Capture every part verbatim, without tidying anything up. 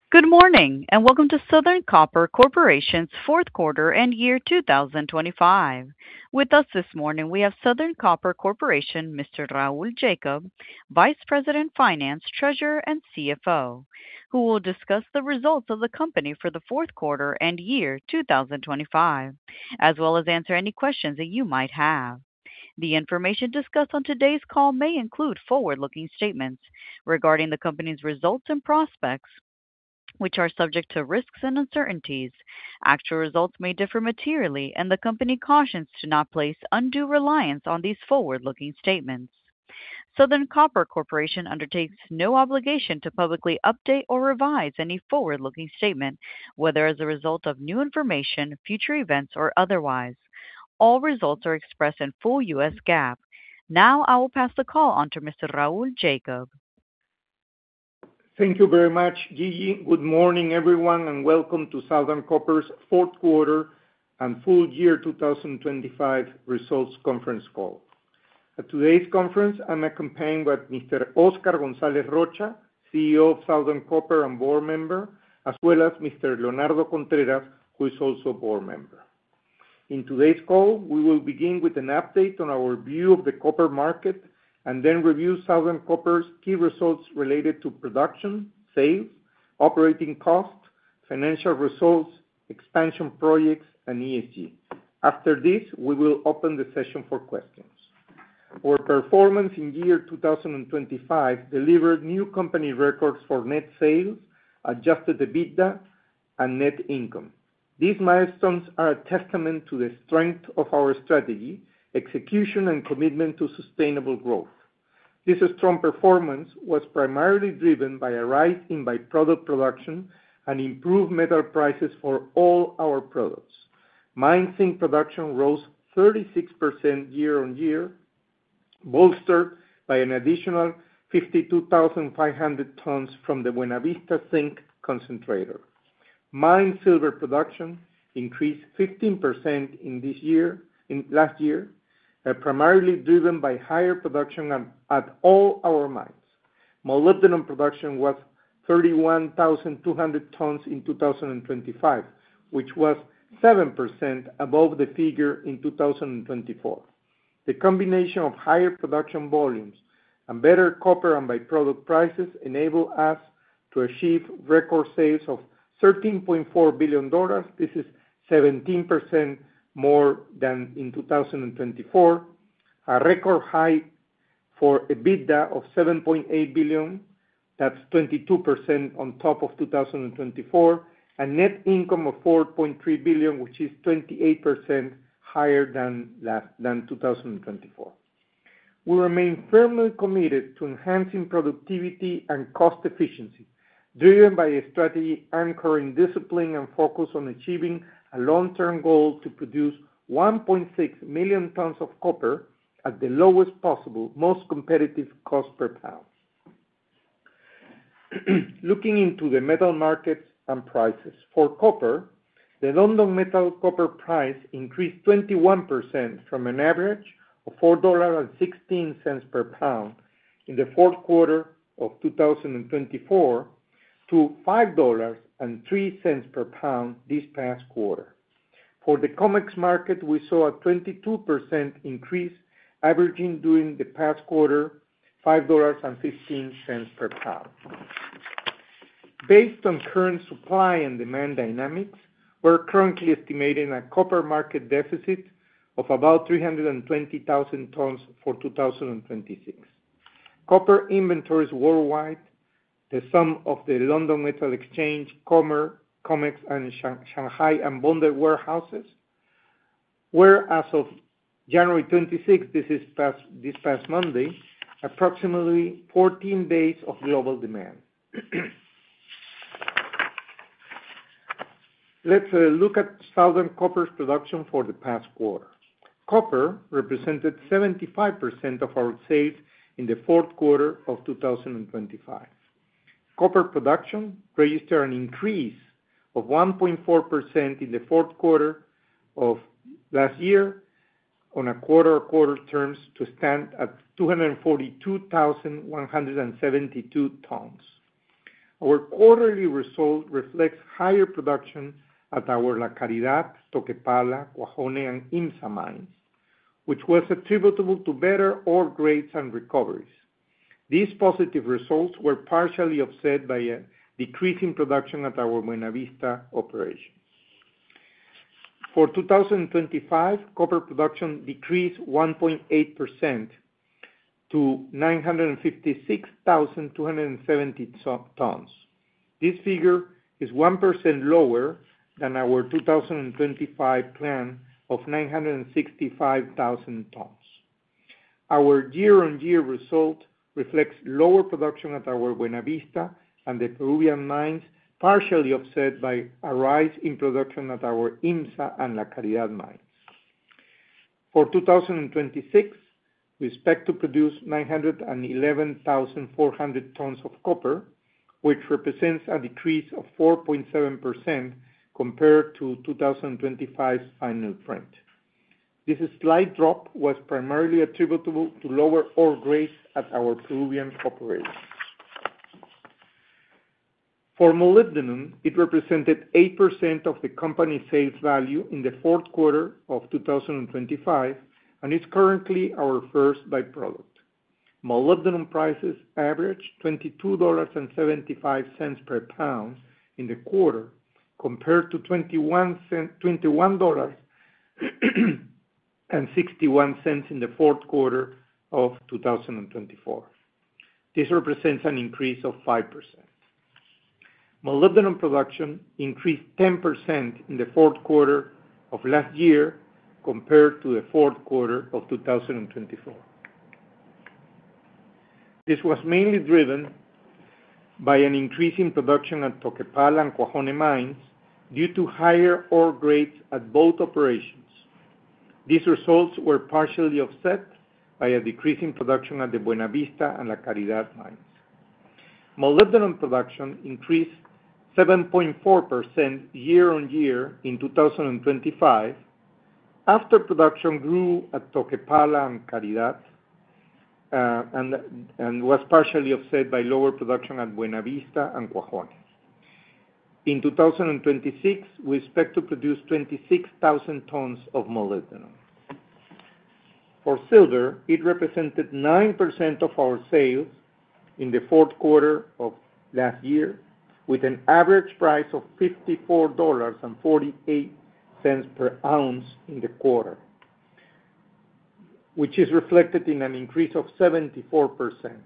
Good morning, and welcome to Southern Copper Corporation's fourth quarter and year two thousand twenty-five. With us this morning, we have Southern Copper Corporation, Mister Raul Jacob, Vice President, Finance, Treasurer, and C F O, who will discuss the results of the company for the fourth quarter and year two thousand twenty-five, as well as answer any questions that you might have. The information discussed on today's call may include forward-looking statements regarding the company's results and prospects, which are subject to risks and uncertainties. Actual results may differ materially, and the company cautions to not place undue reliance on these forward-looking statements. Southern Copper Corporation undertakes no obligation to publicly update or revise any forward-looking statement, whether as a result of new information, future events, or otherwise. All results are expressed in full U S GAAP. Now I will pass the call on to Mister Raul Jacob. Thank you very much, Gigi. Good morning, everyone, and welcome to Southern Copper's fourth quarter and full year two thousand twenty-five results conference call. At today's conference, I'm accompanied by Mister Oscar González Rocha, C E O of Southern Copper and board member, as well as Mister Leonardo Contreras, who is also a board member. In today's call, we will begin with an update on our view of the copper market and then review Southern Copper's key results related to production, sales, operating costs, financial results, expansion projects, and E S G. After this, we will open the session for questions. Our performance in year two thousand twenty-five delivered new company records for net sales, adjusted EBITDA, and net income. These milestones are a testament to the strength of our strategy, execution, and commitment to sustainable growth. This strong performance was primarily driven by a rise in by-product production and improved metal prices for all our products. Mine zinc production rose thirty-six percent year-on-year, bolstered by an additional fifty-two thousand five hundred tons from the Buenavista zinc concentrator. Mine silver production increased fifteen percent in this year, in last year, uh, primarily driven by higher production at, at all our mines. Molybdenum production was thirty-one thousand two hundred tons in two thousand twenty-five, which was seven percent above the figure in two thousand twenty-four. The combination of higher production volumes and better copper and byproduct prices enabled us to achieve record sales of thirteen point four billion dollars. This is seventeen percent more than in two thousand twenty-four, a record high for EBITDA of seven point eight billion dollars, that's twenty-two percent on top of two thousand twenty-four, and net income of four point three billion dollars, which is twenty-eight percent higher than, last, than two thousand twenty-four. We remain firmly committed to enhancing productivity and cost efficiency, driven by a strategy anchoring discipline and focus on achieving a long-term goal to produce one point six million tons of copper at the lowest possible, most competitive cost per pound. Looking into the metal markets and prices. For copper, the London Metal Copper price increased twenty-one percent from an average of four dollars and sixteen cents per pound in the fourth quarter of two thousand twenty-four to five dollars and three cents per pound this past quarter. For the COMEX market, we saw a twenty-two percent increase, averaging during the past quarter five dollars and fifteen cents per pound. Based on current supply and demand dynamics, we're currently estimating a copper market deficit of about three hundred twenty thousand tons for two thousand twenty-six. Copper inventories worldwide, the sum of the London Metal Exchange, Comer, COMEX, and Shanghai and bonded warehouses, were as of January twenty-sixth, this is past, this past Monday, approximately fourteen days of global demand. Let's uh, look at Southern Copper's production for the past quarter. Copper represented seventy-five percent of our sales in the fourth quarter of two thousand twenty-five. Copper production registered an increase of one point four percent in the fourth quarter of last year on a quarter-to-quarter terms to stand at two hundred forty-two thousand one hundred seventy-two tons. Our quarterly result reflects higher production at our La Caridad, Toquepala, Cuajone, and IMMSA mines, which was attributable to better ore grades and recoveries. These positive results were partially offset by a decrease in production at our Buenavista operation. For two thousand twenty-five, copper production decreased one point eight percent to nine hundred fifty-six thousand two hundred seventy tons. This figure is one percent lower than our two thousand twenty-five plan of nine hundred sixty-five thousand tons. Our year-on-year result reflects lower production at our Buenavista and the Peruvian mines, partially offset by a rise in production at our IMMSA and La Caridad mines. For two thousand twenty-six, we expect to produce nine hundred eleven thousand four hundred tons of copper, which represents a decrease of four point seven percent compared to two thousand twenty-five's final print. This slight drop was primarily attributable to lower ore grades at our Peruvian operations. For molybdenum, it represented eight percent of the company's sales value in the fourth quarter of two thousand twenty-five, and is currently our first byproduct. Molybdenum prices averaged twenty-two dollars and seventy-five cents per pound in the quarter, compared to twenty-one dollars and sixty-one cents in the fourth quarter of two thousand twenty-four. This represents an increase of five percent. Molybdenum production increased ten percent in the fourth quarter of last year compared to the fourth quarter of two thousand twenty-four. This was mainly driven by an increase in production at Toquepala and Cuajone mines due to higher ore grades at both operations. These results were partially offset by a decrease in production at the Buenavista and La Caridad mines. Molybdenum production increased seven point four percent year-on-year in two thousand twenty-five, after production grew at Toquepala and Caridad, uh, and, and was partially offset by lower production at Buenavista and Cuajone. In two thousand twenty-six, we expect to produce twenty-six thousand tons of molybdenum. For silver, it represented nine percent of our sales in the fourth quarter of last year, with an average price of fifty-four dollars and forty-eight cents per ounce in the quarter, which is reflected in an increase of seventy-four percent.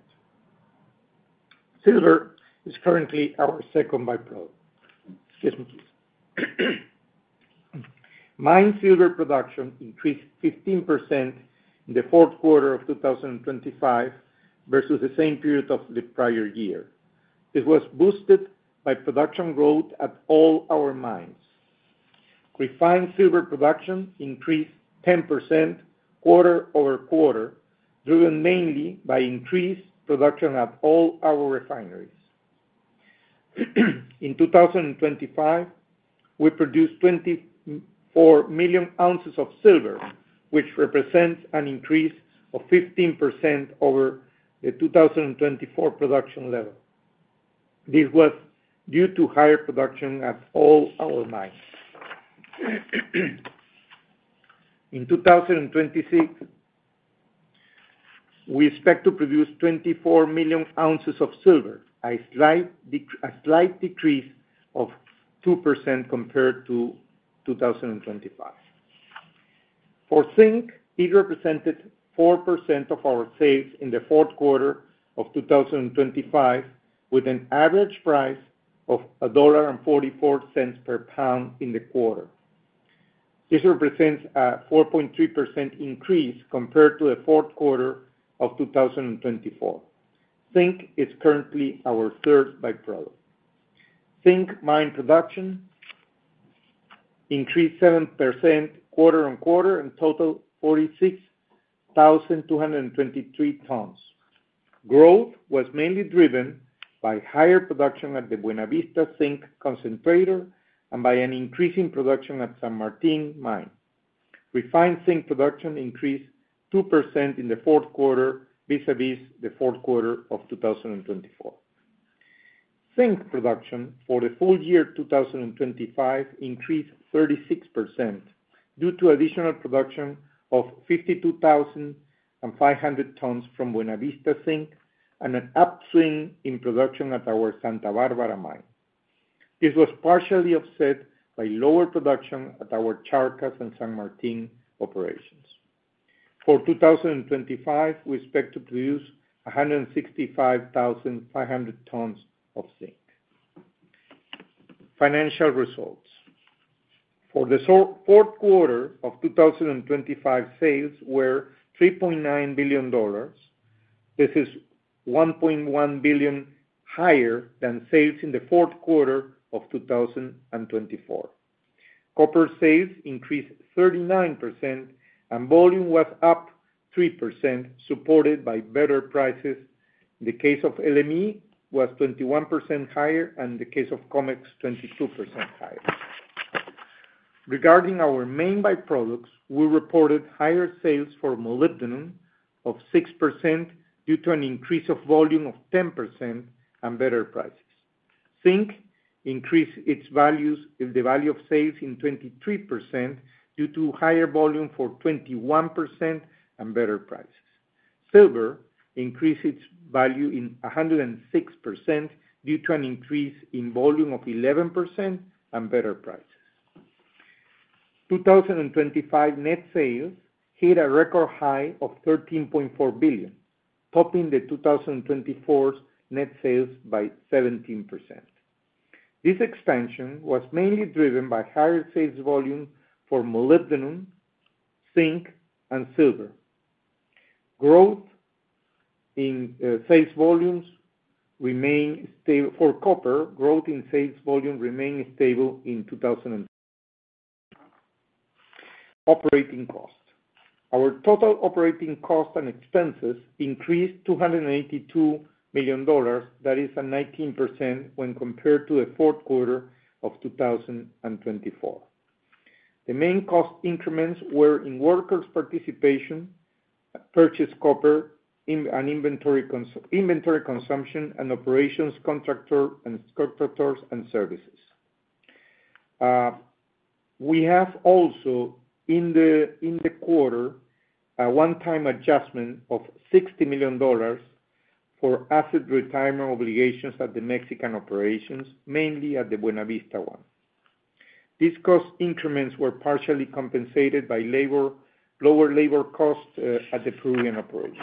Silver is currently our second byproduct. Excuse me, please. Mine silver production increased fifteen percent in the fourth quarter of two thousand twenty-five versus the same period of the prior year. This was boosted by production growth at all our mines. Refined silver production increased ten percent quarter over quarter, driven mainly by increased production at all our refineries. In two thousand twenty-five, we produced twenty-four million ounces of silver, which represents an increase of fifteen percent over the two thousand twenty-four production level. This was due to higher production at all our mines. In two thousand twenty-six, we expect to produce twenty-four million ounces of silver, a slight, a slight decrease of two percent compared to two thousand twenty-five. For zinc, it represented four percent of our sales in the fourth quarter of two thousand twenty-five, with an average price of one dollar and forty-four cents per pound in the quarter. This represents a four point three percent increase compared to the fourth quarter of two thousand twenty-four. Zinc is currently our third byproduct. Zinc mine production increased seven percent quarter on quarter and totaled forty-six thousand two hundred twenty-three tons. Growth was mainly driven by higher production at the Buenavista zinc concentrator and by an increase in production at San Martin mine. Refined zinc production increased two percent in the fourth quarter vis-a-vis the fourth quarter of two thousand twenty-four. Zinc production for the full year two thousand twenty-five increased thirty-six percent due to additional production of fifty-two thousand five hundred tons from Buenavista Zinc and an upswing in production at our Santa Barbara mine. This was partially offset by lower production at our Charcas and San Martin operations. For two thousand twenty-five, we expect to produce one hundred sixty-five thousand five hundred tons of zinc. Financial results. For the fourth quarter of two thousand twenty-five, sales were three point nine billion dollars. This is one point one billion dollars higher than sales in the fourth quarter of two thousand twenty-four. Copper sales increased thirty-nine percent and volume was up three percent, supported by better prices. In the case of L M E, was twenty-one percent higher, and in the case of COMEX, twenty-two percent higher. Regarding our main byproducts, we reported higher sales for molybdenum of six percent due to an increase of volume of ten percent and better prices. Zinc increased its values, the value of sales in twenty-three percent due to higher volume for twenty-one percent and better prices. Silver increased its value in one hundred six percent due to an increase in volume of eleven percent and better prices. two thousand twenty-five net sales hit a record high of thirteen point four billion dollars, topping the two thousand twenty-four's net sales by seventeen percent. This expansion was mainly driven by higher sales volume for molybdenum, zinc, and silver. Growth in uh, sales volumes remain stable. For copper, growth in sales volume remained stable in two thousand. Operating costs. Our total operating costs and expenses increased two hundred eighty-two million dollars, that is a nineteen percent when compared to the fourth quarter of two thousand twenty-four. The main cost increments were in workers' participation, purchased copper, in, and inventory, cons inventory consumption, and operations contractor and contractors and services. Uh, we have also in the in the quarter a one-time adjustment of sixty million dollars for asset retirement obligations at the Mexican operations, mainly at the Buenavista one. These cost increments were partially compensated by labor, lower labor costs uh, at the Peruvian operations.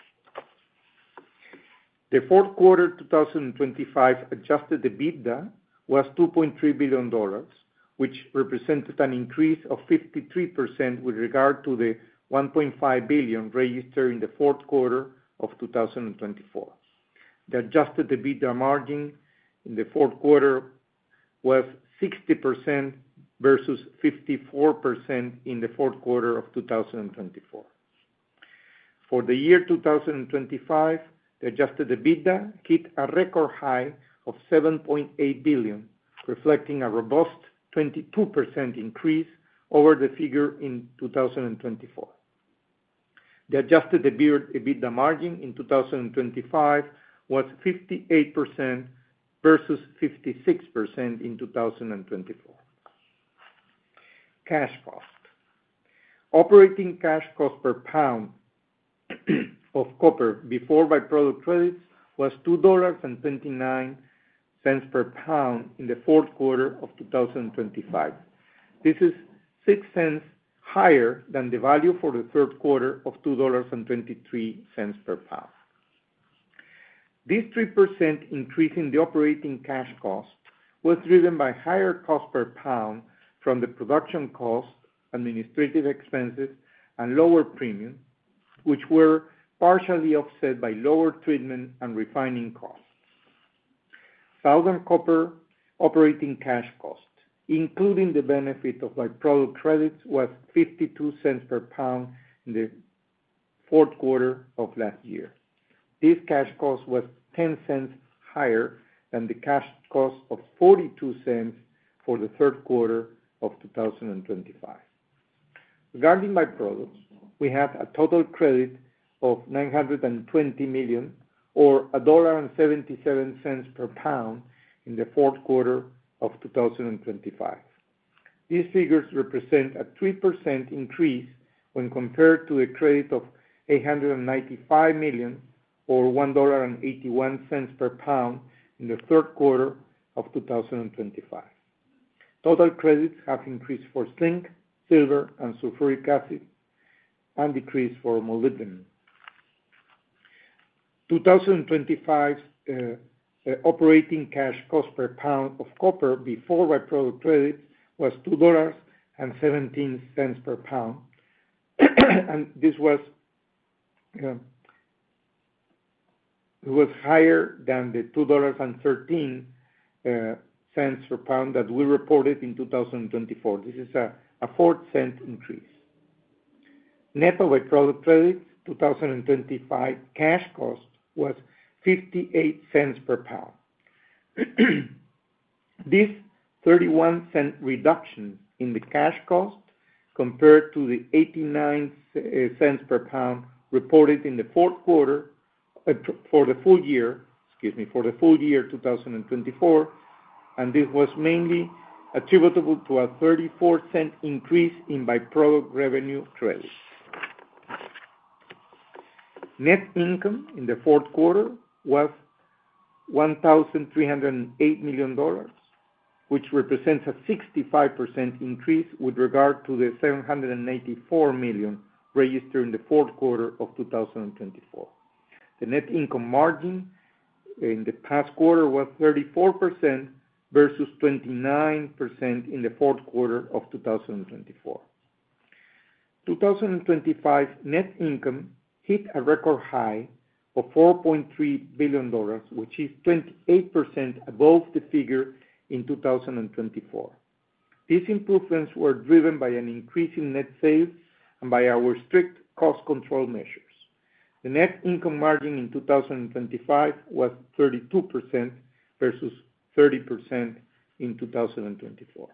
The fourth quarter two thousand twenty-five adjusted EBITDA was two point three billion dollars, which represented an increase of fifty-three percent with regard to the one point five billion dollars registered in the fourth quarter of two thousand twenty-four. The adjusted EBITDA margin in the fourth quarter was sixty percent versus fifty-four percent in the fourth quarter of two thousand twenty-four. For the year two thousand twenty-five, the adjusted EBITDA hit a record high of seven point eight billion dollars, reflecting a robust twenty-two percent increase over the figure in two thousand twenty-four. The adjusted EBITDA margin in two thousand twenty-five was fifty-eight percent versus fifty-six percent in two thousand twenty-four. Cash cost. Operating cash cost per pound of copper before byproduct credits was two dollars and twenty-nine cents per pound in the fourth quarter of two thousand twenty-five. This is six cents higher than the value for the third quarter of two dollars and twenty-three cents per pound. This three percent increase in the operating cash cost was driven by higher cost per pound from the production cost, administrative expenses, and lower premium, which were partially offset by lower treatment and refining costs. Southern Copper operating cash cost, including the benefit of byproduct credits, was fifty-two cents per pound in the fourth quarter of last year. This cash cost was ten cents higher than the cash cost of forty-two cents for the third quarter of two thousand twenty-five. Regarding byproducts, we had a total credit of nine hundred twenty million dollars or one dollar and seventy-seven cents per pound in the fourth quarter of two thousand twenty-five. These figures represent a three percent increase when compared to a credit of eight hundred ninety-five million dollars or one dollar and eighty-one cents per pound in the third quarter of two thousand twenty-five. Total credits have increased for zinc, silver, and sulfuric acid, and decreased for molybdenum. twenty twenty-five uh, uh, operating cash cost per pound of copper before byproduct credits was two dollars and seventeen cents per pound, and this was uh, it was higher than the two dollars and thirteen cents per pound that we reported in two thousand twenty-four. This is a, a four cent increase. Net of byproduct credits, two thousand twenty-five cash cost was fifty-eight cents per pound. This thirty-one cent reduction in the cash cost compared to the eighty-nine cents per pound reported in the fourth quarter uh, for the full year, excuse me, for the full year two thousand twenty-four, and this was mainly attributable to a thirty-four cent increase in byproduct revenue credits. Net income in the fourth quarter was one thousand three hundred eight million dollars, which represents a sixty-five percent increase with regard to the seven hundred eighty-four million dollars registered in the fourth quarter of two thousand twenty-four. The net income margin in the past quarter was thirty-four percent versus twenty-nine percent in the fourth quarter of two thousand twenty-four. two thousand twenty-five net income hit a record high of four point three billion dollars, which is twenty-eight percent above the figure in two thousand twenty-four. These improvements were driven by an increase in net sales and by our strict cost control measures. The net income margin in two thousand twenty-five was thirty-two percent versus thirty percent in two thousand twenty-four.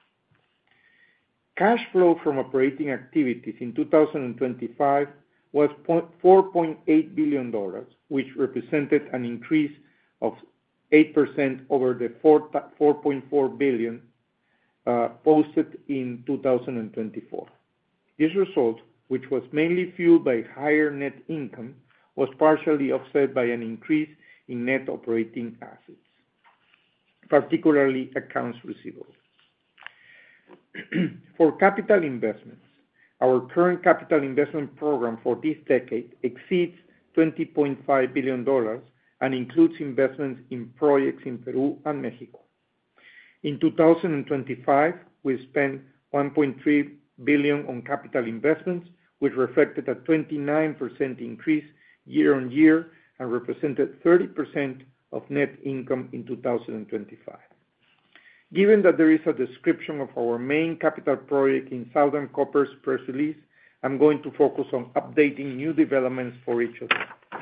Cash flow from operating activities in two thousand twenty-five was four point eight billion dollars, which represented an increase of eight percent over the four point four billion dollars uh, posted in two thousand twenty-four. This result, which was mainly fueled by higher net income, was partially offset by an increase in net operating assets, particularly accounts receivable. For capital investments, our current capital investment program for this decade exceeds twenty point five billion dollars and includes investments in projects in Peru and Mexico. In two thousand twenty-five, we spent one point three billion dollars on capital investments, which reflected a twenty-nine percent increase year on year and represented thirty percent of net income in two thousand twenty-five. Given that there is a description of our main capital project in Southern Copper's press release, I'm going to focus on updating new developments for each of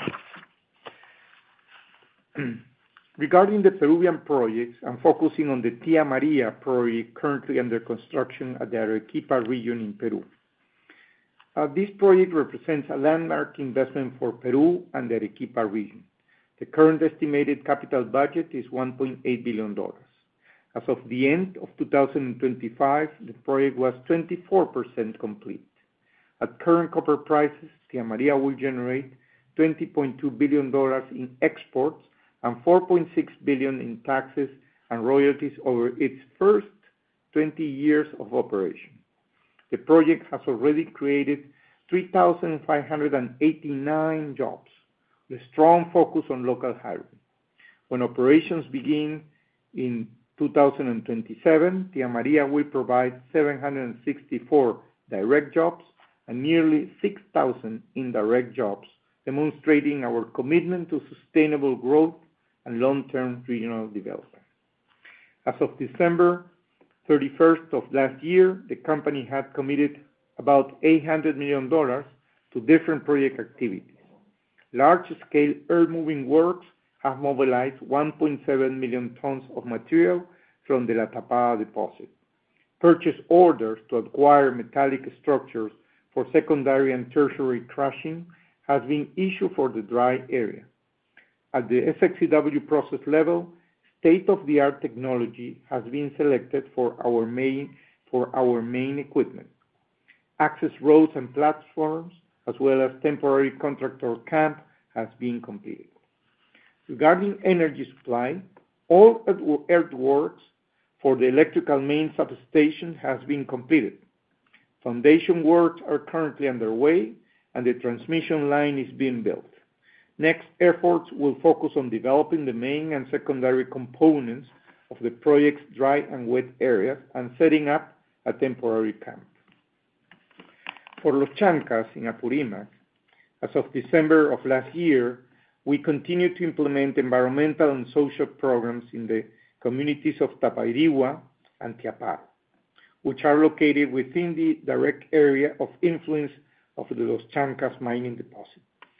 them. Regarding the Peruvian projects, I'm focusing on the Tía María project currently under construction at the Arequipa region in Peru. Uh, this project represents a landmark investment for Peru and the Arequipa region. The current estimated capital budget is one point eight billion dollars. As of the end of two thousand twenty-five, the project was twenty-four percent complete. At current copper prices, Tía María will generate twenty point two billion dollars in exports and four point six billion dollars in taxes and royalties over its first twenty years of operation. The project has already created three thousand five hundred eighty-nine jobs, with a strong focus on local hiring. When operations begin in two thousand twenty-seven, Tía María will provide seven hundred sixty-four direct jobs and nearly six thousand indirect jobs, demonstrating our commitment to sustainable growth and long-term regional development. As of December thirty-first of last year, the company had committed about eight hundred million dollars to different project activities. Large-scale earth-moving works have mobilized one point seven million tons of material from the La Tapada deposit. Purchase orders to acquire metallic structures for secondary and tertiary crushing has been issued for the dry area. At the S X E W process level, state-of-the-art technology has been selected for our main for our main equipment. Access roads and platforms, as well as temporary contractor camp, has been completed. Regarding energy supply, all earthworks for the electrical main substation has been completed. Foundation works are currently underway, and the transmission line is being built. Next, efforts will focus on developing the main and secondary components of the project's dry and wet areas and setting up a temporary camp. For Los Chancas in Apurímac, as of December of last year, we continue to implement environmental and social programs in the communities of Tapairihua and Tiaparo, which are located within the direct area of influence of the Los Chancas mining deposit.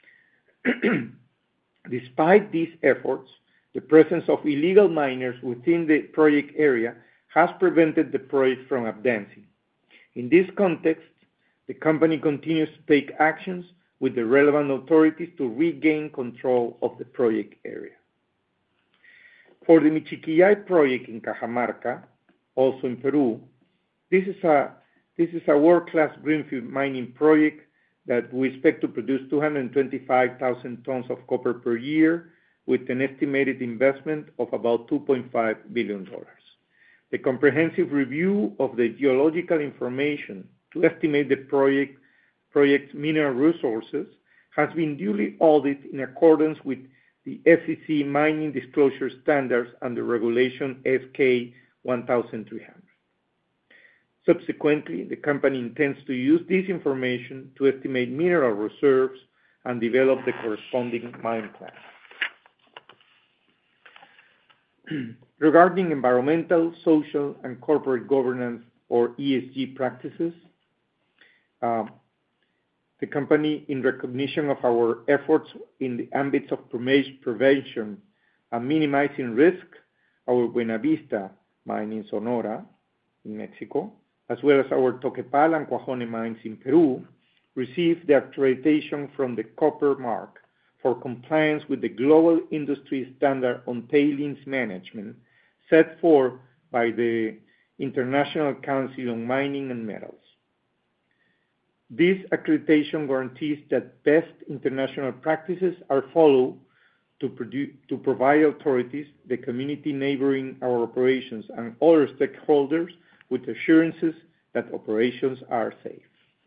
Despite these efforts, the presence of illegal miners within the project area has prevented the project from advancing. In this context, the company continues to take actions with the relevant authorities to regain control of the project area. For the Michiquillay project in Cajamarca, also in Peru, this is a, this is a world-class greenfield mining project that we expect to produce two hundred twenty-five thousand tons of copper per year with an estimated investment of about two point five billion dollars. The comprehensive review of the geological information to estimate the project, project's mineral resources has been duly audited in accordance with the S E C mining disclosure standards under Regulation S K one thousand three hundred. Subsequently, the company intends to use this information to estimate mineral reserves and develop the corresponding mine plan. Regarding environmental, social, and corporate governance, or E S G practices, uh, the company, in recognition of our efforts in the ambits of prevention and minimizing risk, our Buenavista mine in Sonora, in Mexico, as well as our Toquepala and Cuajone mines in Peru, received the accreditation from the Copper Mark for compliance with the global industry standard on tailings management set forth by the International Council on Mining and Metals. This accreditation guarantees that best international practices are followed to, produce, to provide authorities, the community neighboring our operations, and other stakeholders with assurances that operations are safe.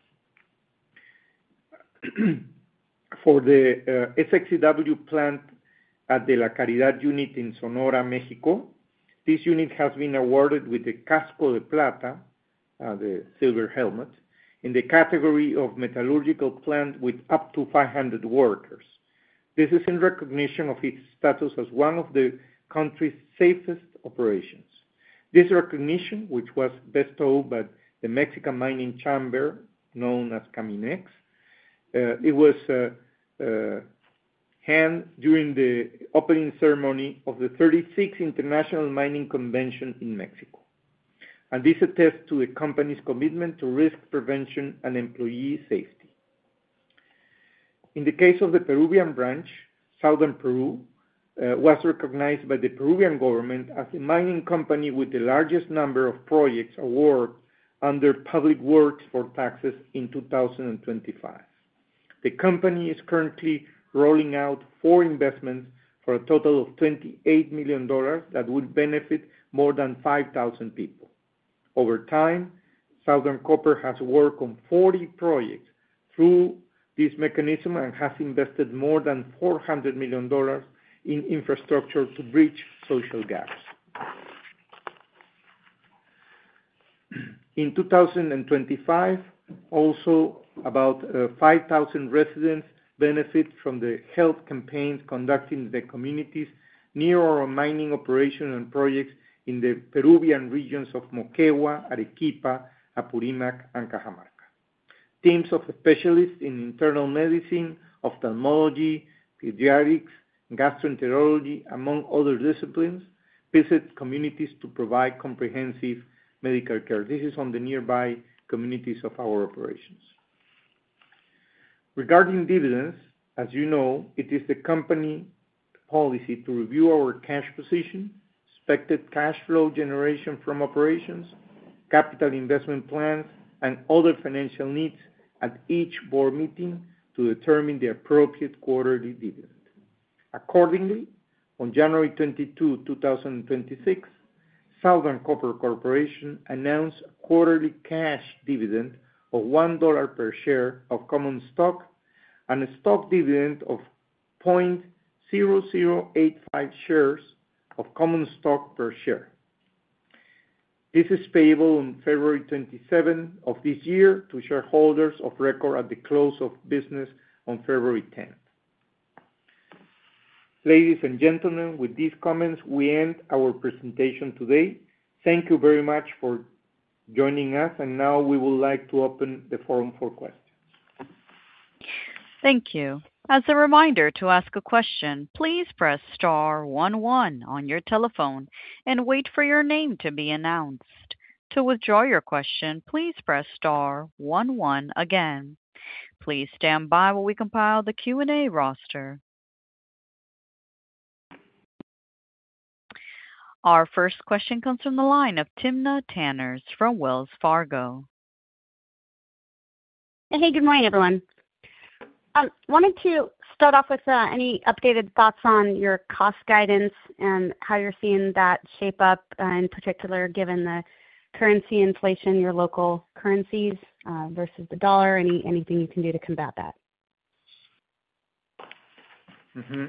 For the uh, S X E W plant at the La Caridad unit in Sonora, Mexico, this unit has been awarded with the Casco de Plata, uh, the silver helmet, in the category of metallurgical plant with up to five hundred workers. This is in recognition of its status as one of the country's safest operations. This recognition, which was bestowed by the Mexican Mining Chamber, known as CAMINEX, uh, it was uh, uh, handed during the opening ceremony of the thirty-sixth International Mining Convention in Mexico. And this attests to the company's commitment to risk prevention and employee safety. In the case of the Peruvian branch, Southern Peru uh, was recognized by the Peruvian government as the mining company with the largest number of projects awarded under Public Works for taxes in two thousand twenty-five. The company is currently rolling out four investments for a total of twenty-eight million dollars that would benefit more than five thousand people. Over time, Southern Copper has worked on forty projects through this mechanism and has invested more than four hundred million dollars in infrastructure to bridge social gaps. In two thousand twenty-five, also about uh, five thousand residents benefit from the health campaigns conducted in the communities near our mining operation and projects in the Peruvian regions of Moquegua, Arequipa, Apurímac, and Cajamarca. Teams of specialists in internal medicine, ophthalmology, pediatrics, gastroenterology, among other disciplines, visit communities to provide comprehensive medical care. This is on the nearby communities of our operations. Regarding dividends, as you know, it is the company policy to review our cash position, expected cash flow generation from operations, capital investment plans, and other financial needs at each board meeting to determine the appropriate quarterly dividend. Accordingly, on January twenty-second, two thousand twenty-six, Southern Copper Corporation announced a quarterly cash dividend of one dollar per share of common stock and a stock dividend of zero point zero zero eight five shares of common stock per share. This is payable on February twenty-seventh of this year to shareholders of record at the close of business on February tenth. Ladies and gentlemen, with these comments, we end our presentation today. Thank you very much for joining us, and now we would like to open the forum for questions. Thank you. As a reminder, to ask a question, please press star one one on your telephone and wait for your name to be announced. To withdraw your question, please press star one one again. Please stand by while we compile the Q and A roster. Our first question comes from the line of Timna Tanners from Wells Fargo. Hey, good morning, everyone. Um, wanted to start off with uh, any updated thoughts on your cost guidance and how you're seeing that shape up, uh, in particular, given the currency inflation, your local currencies uh, versus the dollar. Any anything you can do to combat that? Mm-hmm.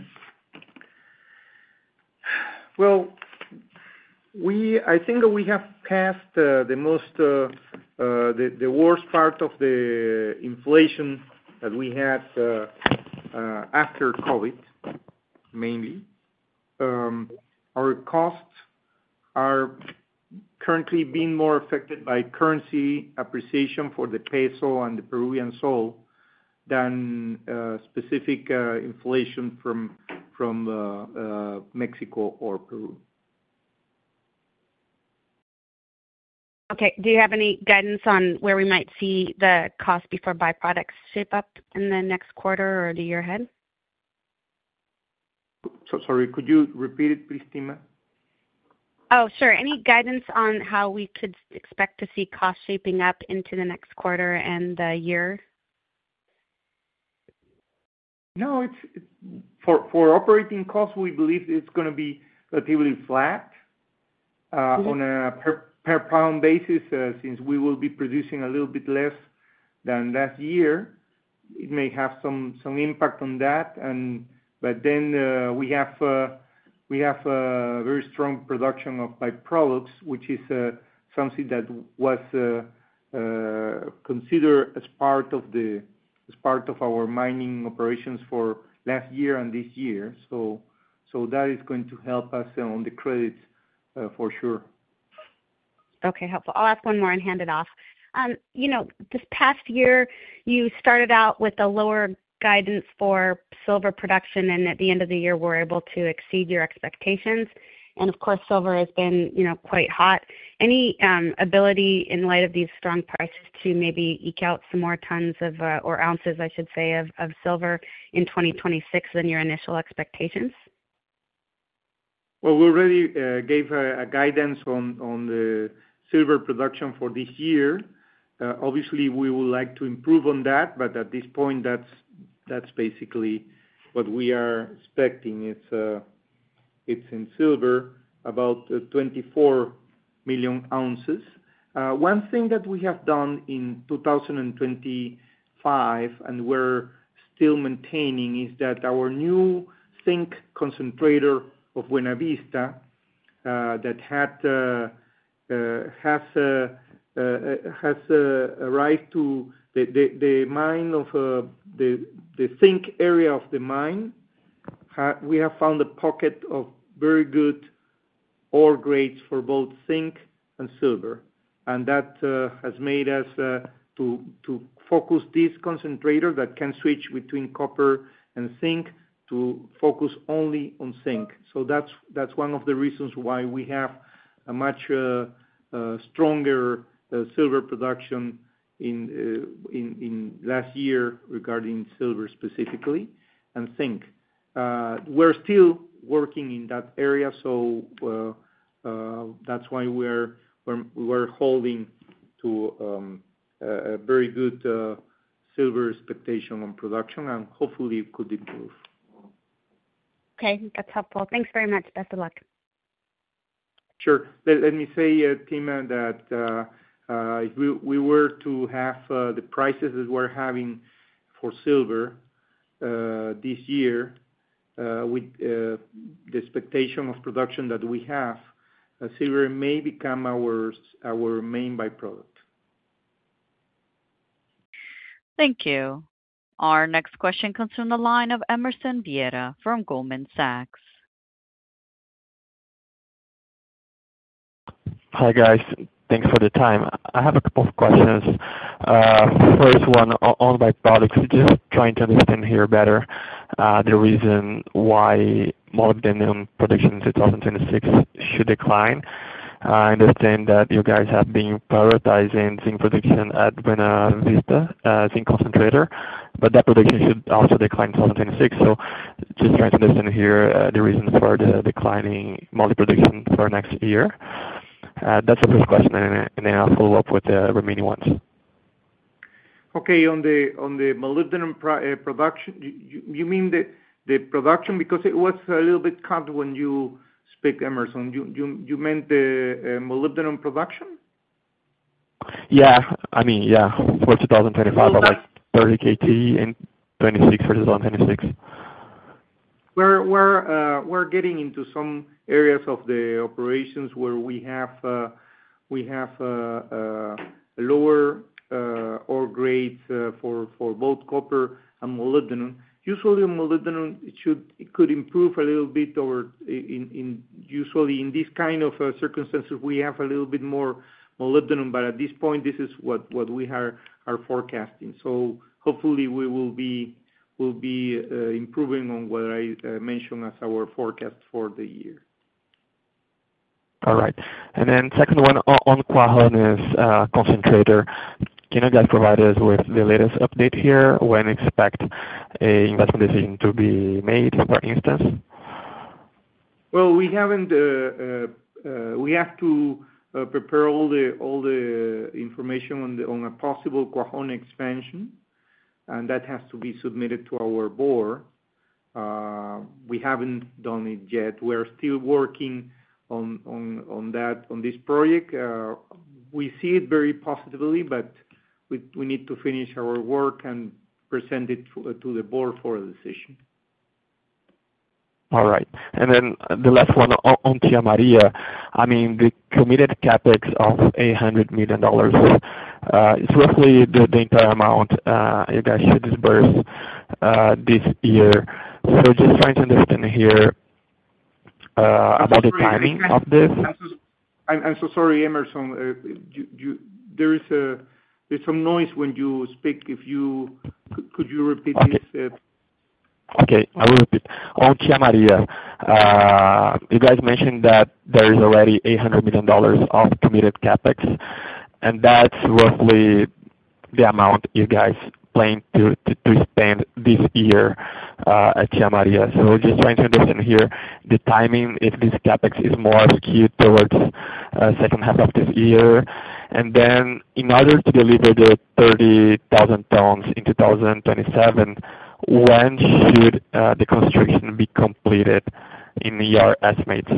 Well, we I think that we have passed uh, the most uh, uh, the the worst part of the inflation that we had uh, uh, after COVID, mainly. Um, our costs are currently being more affected by currency appreciation for the peso and the Peruvian sol than uh, specific uh, inflation from from uh, uh, Mexico or Peru. Okay. Do you have any guidance on where we might see the cost before byproducts shape up in the next quarter or the year ahead? So sorry, could you repeat it, please, Tima? Oh, sure. Any guidance on how we could expect to see costs shaping up into the next quarter and the year? No, it's, it's for for operating costs, we believe it's going to be relatively flat uh, mm-hmm. on a per per pound basis, uh, since we will be producing a little bit less than last year. It may have some some impact on that, and but then uh, we have uh, we have a very strong production of byproducts, which is uh, something that was uh, uh, considered as part of the as part of our mining operations for last year and this year. So so that is going to help us on the credits uh, for sure. Okay, helpful. I'll ask one more and hand it off. Um, you know, this past year, you started out with a lower guidance for silver production, and at the end of the year, were able to exceed your expectations. And of course, silver has been, you know, quite hot. Any um, ability, in light of these strong prices, to maybe eke out some more tons of, uh, or ounces, I should say, of, of silver in twenty twenty-six than your initial expectations? Well, we already uh, gave a, a guidance on on the silver production for this year. Uh, obviously, we would like to improve on that, but at this point, that's that's basically what we are expecting. It's uh, it's in silver about uh, twenty-four million ounces. Uh, one thing that we have done in two thousand twenty-five, and we're still maintaining, is that our new zinc concentrator of Buenavista uh, that had uh, uh, has uh, uh, has uh, arrived to the, the, the mine of uh, the the zinc area of the mine. Ha we have found a pocket of very good ore grades for both zinc and silver, and that uh, has made us uh, to to focus this concentrator that can switch between copper and zinc to focus only on zinc. So that's that's one of the reasons why we have a much uh, uh, stronger uh, silver production in, uh, in in last year regarding silver specifically and zinc. Uh, we're still working in that area, so uh, That's why we're we're holding to um, a very good uh, silver expectation on production, and hopefully it could improve. Okay, that's helpful. Thanks very much. Best of luck. Sure. Let, let me say, uh, Tima, that uh, uh, if we, we were to have uh, the prices that we're having for silver uh, this year, uh, with uh, the expectation of production that we have, uh, silver may become our our main byproduct. Thank you. Our next question comes from the line of Emerson Vieira from Goldman Sachs. Hi, guys. Thanks for the time. I have a couple of questions. Uh, first one on byproducts, just trying to understand here better uh, the reason why molybdenum production in two thousand twenty-six should decline. I understand that you guys have been prioritizing zinc production at Buena Vista uh, zinc concentrator, but that production should also decline in twenty twenty-six. So just trying to understand here uh, the reasons for the declining moly production for next year. Uh, that's the first question, and, and then I'll follow up with the remaining ones. Okay, on the on the molybdenum pro, uh, production, you, you mean the the production, because it was a little bit cut when you speak, Emerson. You you you meant the uh, molybdenum production? Yeah, I mean, yeah, for two thousand twenty-five, well, like thirty K T and twenty-six for two thousand twenty-six. We're we're uh, we're getting into some areas of the operations where we have uh, we have uh, uh, lower uh, ore grades uh, for for both copper and molybdenum. Usually, molybdenum it should it could improve a little bit over in in usually in this kind of uh, circumstances we have a little bit more molybdenum, but at this point this is what what we are are forecasting. So hopefully we will be will be uh, improving on what I uh, mentioned as our forecast for the year. All right. And then second one on, on Cuajones uh, concentrator. Can you guys provide us with the latest update here? When expect a investment decision to be made, for instance? Well, we haven't. Uh, uh, uh, we have to uh, prepare all the all the information on the on a possible Cuajone expansion, and that has to be submitted to our board. Uh, we haven't done it yet. We're still working on on on that on this project. Uh, we see it very positively, but we we need to finish our work and present it to, to the board for a decision. All right. And then the last one on, on Tia Maria. I mean, the committed capex of eight hundred million dollars. Uh, it's roughly the, the entire amount uh, you guys should disburse uh, this year. So just trying to understand here uh, about the timing of this. I'm so, I'm, I'm so sorry, Emerson. Uh, you, you, there is a there's some noise when you speak. If you could, could you repeat okay. this? Uh, Okay, I will repeat. On Tia Maria, uh, you guys mentioned that there is already eight hundred million dollars of committed capex, and that's roughly the amount you guys plan to, to, to spend this year uh, at Tia Maria. So just trying to understand here the timing, if this capex is more skewed towards uh, second half of this year. And then in order to deliver the thirty thousand tons in two thousand twenty-seven, when should uh, the construction be completed in your estimates?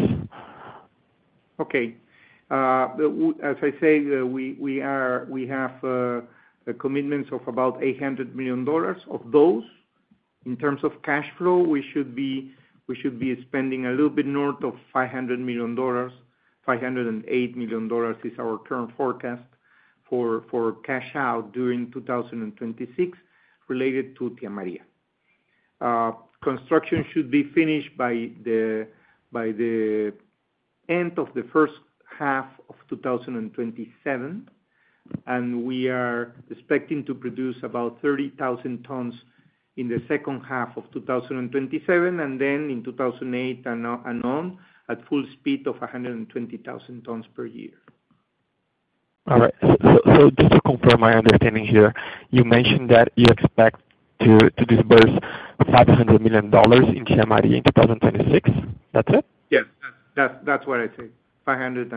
Okay. Uh, as I say, uh, we we are we have uh, commitments of about eight hundred million dollars. Of those, in terms of cash flow, we should be we should be spending a little bit north of five hundred million dollars. five hundred eight million dollars is our current forecast for for cash out during two thousand twenty-six related to Tia Maria. Uh, construction should be finished by the by the end of the first half of two thousand twenty-seven, and we are expecting to produce about thirty thousand tons in the second half of two thousand twenty-seven, and then in two thousand eight and on at full speed of one hundred twenty thousand tons per year. All right. So, so just to confirm my understanding here, you mentioned that you expect to, to disburse five hundred million dollars in Tia Maria in two thousand twenty-six. That's it? Yes, that's, that's, that's what I say. five hundred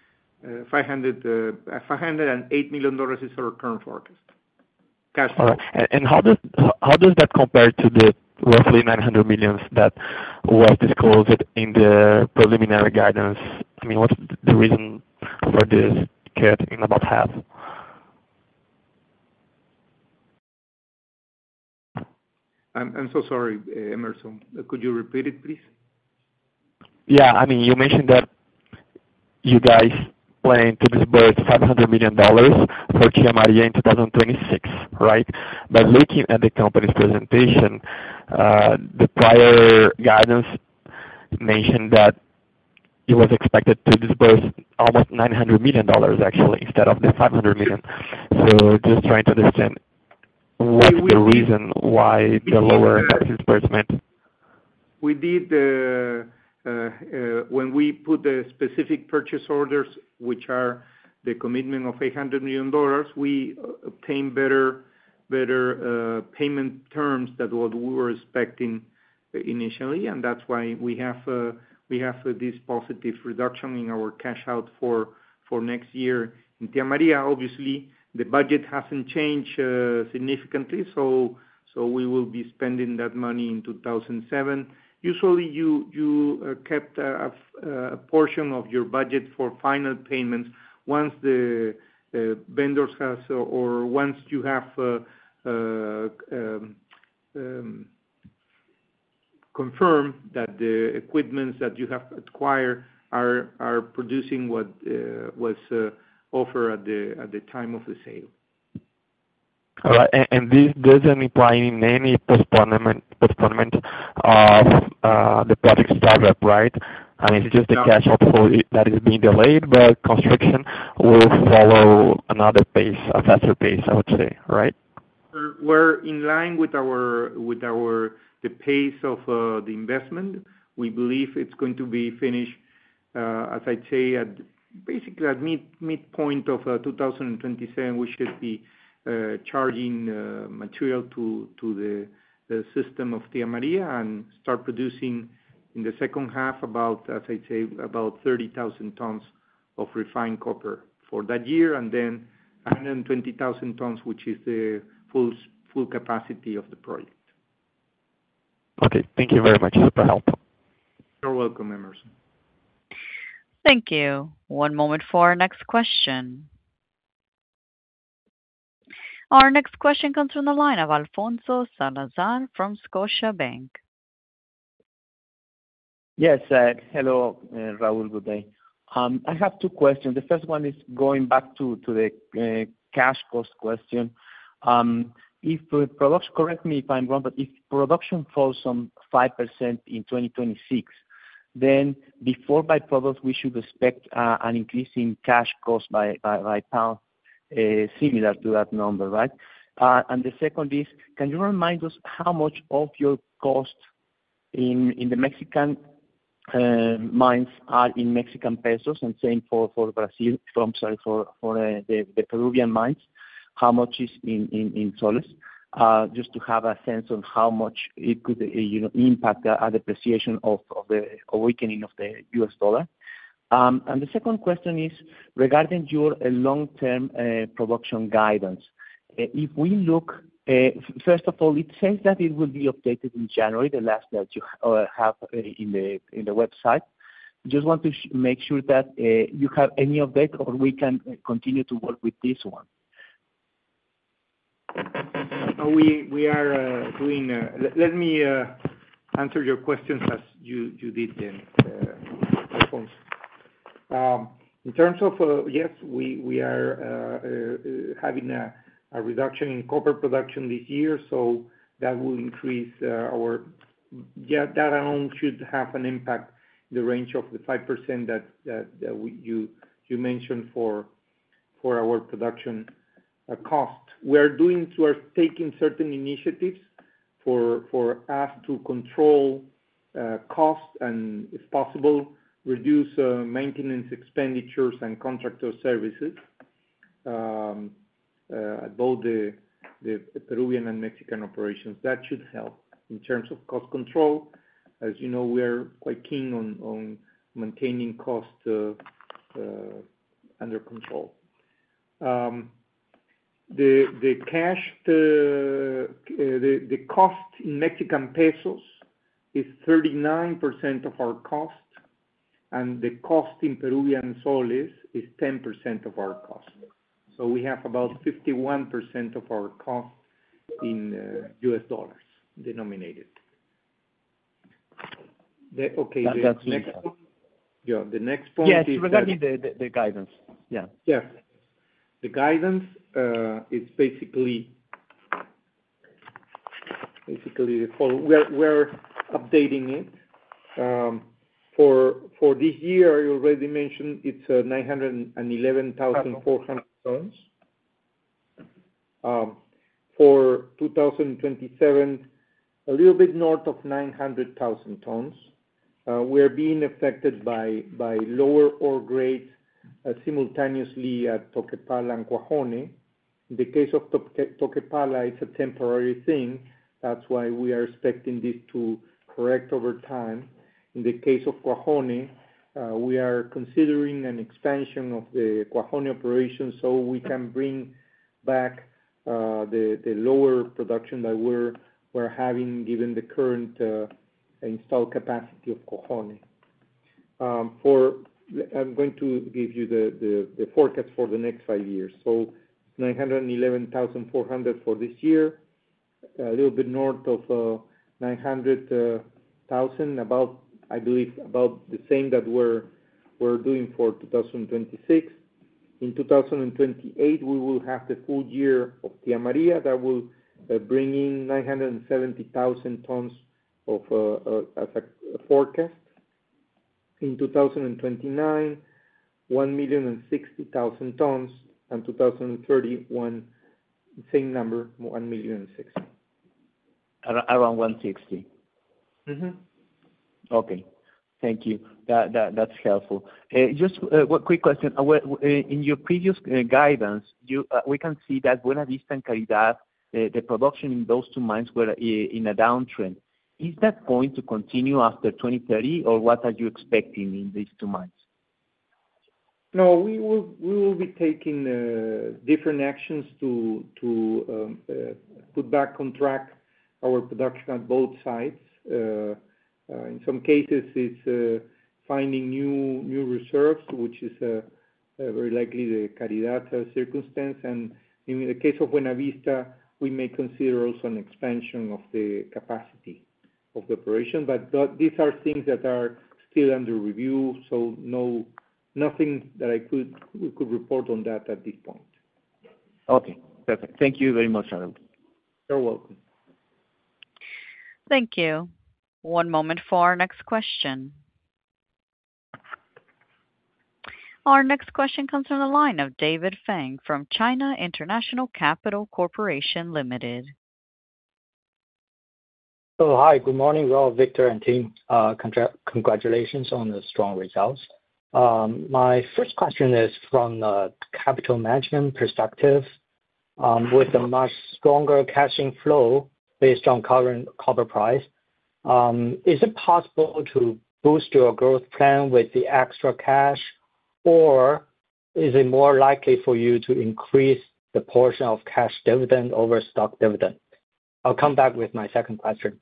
eight million dollars is our current forecast. Cash flow. All right. And, and how does how does that compare to the roughly nine hundred million that was disclosed in the preliminary guidance? I mean, what's the reason for this cut in about half? I'm I'm so sorry, Emerson. Could you repeat it, please? Yeah, I mean, you mentioned that you guys plan to disburse five hundred million dollars for Tia Maria in two thousand twenty-six, right? But looking at the company's presentation, uh, the prior guidance mentioned that it was expected to disburse almost nine hundred million dollars actually instead of the five hundred million dollars. So just trying to understand what's we, we the did, reason why the lower uh, disbursement? We did, uh, uh, uh, when we put the specific purchase orders, which are the commitment of eight hundred million dollars, we obtained better, better uh, payment terms than what we were expecting initially, and that's why we have uh, we have uh, this positive reduction in our cash out for for next year. In Tia Maria, obviously, the budget hasn't changed uh, significantly, so so we will be spending that money in two thousand seven. Usually, you you uh, kept a, a portion of your budget for final payments once the uh, vendors has uh, or once you have uh, uh, um, um, confirmed that the equipments that you have acquired are are producing what uh, was uh, offered at the at the time of the sale. All right, and, and this doesn't imply in any postponement postponement of uh, the project startup, right? I mean, it's just the No. cash outflow that is being delayed, but construction will follow another pace, a faster pace, I would say, right? We're- We're in line with our with our the pace of uh, the investment. We believe it's going to be finished, uh, as I'd say, at basically at mid midpoint of uh, two thousand twenty-seven. We should be uh, charging uh, material to to the, the system of Tia Maria and start producing in the second half about, as I say, about thirty thousand tons of refined copper for that year, and then one hundred twenty thousand tons, which is the full full capacity of the project. Okay, thank you very much. Super helpful. You're welcome, Emerson. Thank you. One moment for our next question. Our next question comes from the line of Alfonso Salazar from Scotiabank. Yes, uh, hello, uh, Raul, good day. Um, I have two questions. The first one is going back to, to the uh, cash cost question. Um, if uh, production, correct me if I'm wrong, but if production falls some five percent in twenty twenty-six, then before byproducts, we should expect uh, an increase in cash cost by, by, by pound, uh, similar to that number, right? Uh, and the second is, can you remind us how much of your cost in, in the Mexican uh, mines are in Mexican pesos, and same for, for Brazil, from sorry, for, for uh, the, the Peruvian mines? How much is in, in, in soles? Uh, just to have a sense on how much it could, uh, you know, impact a, a depreciation of, of the a weakening of the U S dollar. Um, and the second question is regarding your uh, long-term uh, production guidance. Uh, if we look, uh, first of all, it says that it will be updated in January, the last that you uh, have uh, in the in the website. Just want to sh- make sure that uh, you have any update, or we can continue to work with this one. Uh, We we are uh, doing. uh, Let let me uh, answer your questions as you you did then, uh, Alfonso. Um, In terms of, uh, yes, we we are uh, uh, having a a reduction in copper production this year, so that will increase uh, our. Yeah, that alone should have an impact in the range of the five percent that that that we- you you mentioned for for our production uh, cost. We are doing, we are taking certain initiatives for for us to control uh, cost and, if possible, reduce uh, maintenance expenditures and contractor services um, uh, at both the the Peruvian and Mexican operations. That should help in terms of cost control. As you know, we are quite keen on on maintaining cost uh, uh, under control. Um, the the cash the, uh, the the cost in Mexican pesos is thirty-nine percent of our cost, and the cost in Peruvian soles is ten percent of our cost. So we have about fifty-one percent of our cost in uh, U S dollars denominated. The, okay, that, the that's next easy. point, yeah, the next point yes, is regarding that, the, the, the guidance. Yeah. Yes, the guidance uh, is basically basically the following. We're we're updating it. Um, for for this year, I already mentioned it's uh, nine hundred eleven thousand four hundred tons. Um, for two thousand twenty-seven, a little bit north of nine hundred thousand tons. Uh, we're being affected by by lower ore grades uh, simultaneously at Toquepala and Cuajone. In the case of Toque- Toquepala, it's a temporary thing. That's why we are expecting this to correct over time. In the case of Cuajone, uh, we are considering an expansion of the Cuajone operation so we can bring back uh, the, the lower production that we're, we're having given the current uh, installed capacity of Cuajone. Um, for, I'm going to give you the, the, the forecast for the next five years. So nine hundred eleven thousand four hundred for this year, a little bit north of uh, nine hundred thousand, about, I believe, about the same that we're, we're doing for two thousand twenty-six. In two thousand twenty-eight, we will have the full year of Tia Maria that will uh, bring in nine hundred seventy thousand tons of uh, uh, as a, a forecast. In two thousand twenty-nine, one million sixty thousand tons, and two thousand thirty, one, same number, one million sixty. Around one sixty. Mm-hmm. Okay. Thank you. That, that that's helpful. Uh, just uh, one quick question. Uh, uh, in your previous uh, guidance, you uh, we can see that Buenavista and Caridad, uh, the production in those two mines were uh, in a downtrend. Is that going to continue after twenty thirty, or what are you expecting in these two mines? No, we will we will be taking uh, different actions to to um, uh, put back on track our production at both sites. Uh, uh, in some cases, it's uh, finding new new reserves, which is uh, uh, very likely the Caridad uh, circumstance. And in the case of Buenavista, we may consider also an expansion of the capacity of the operation. But th- these are things that are still under review, so no, nothing that I could we could report on that at this point. Okay, perfect. Thank you very much, Raul. You're welcome. Thank you. One moment for our next question. Our next question comes from the line of David Feng from China International Capital Corporation Limited. Oh, hi. Good morning, Raul, Victor, and team. Uh, contra- congratulations on the strong results. Um, my first question is from the capital management perspective. Um, with a much stronger cash inflow based on current copper price, um, is it possible to boost your growth plan with the extra cash, or is it more likely for you to increase the portion of cash dividend over stock dividend? I'll come back with my second question.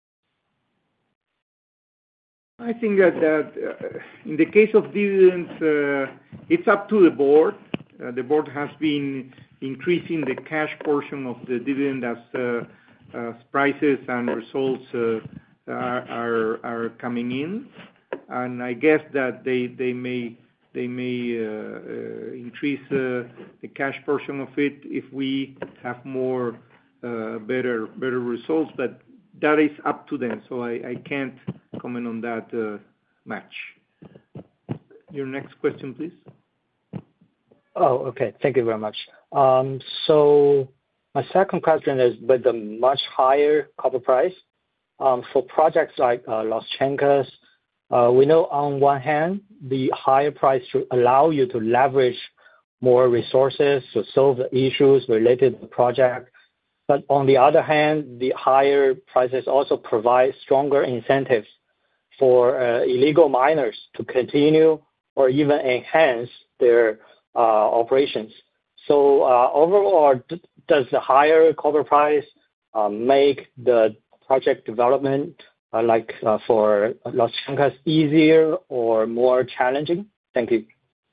I think that, that uh, in the case of dividends, uh, it's up to the board. Uh, the board has been increasing the cash portion of the dividend as, uh, as prices and results uh, are, are are coming in, and I guess that they they may they may uh, uh, increase uh, the cash portion of it if we have more uh, better better results, but that is up to them. So I, I can't comment on that uh, much. Your next question, please. Oh, okay. Thank you very much. Um, so my second question is, with the much higher copper price, um, for projects like uh, Los Chancas, uh, we know on one hand, the higher price should allow you to leverage more resources to solve the issues related to the project. But on the other hand, the higher prices also provide stronger incentives for uh, illegal miners to continue or even enhance their operations. So overall, does the higher copper price make the project development like for Los Chancas easier or more challenging? Thank you.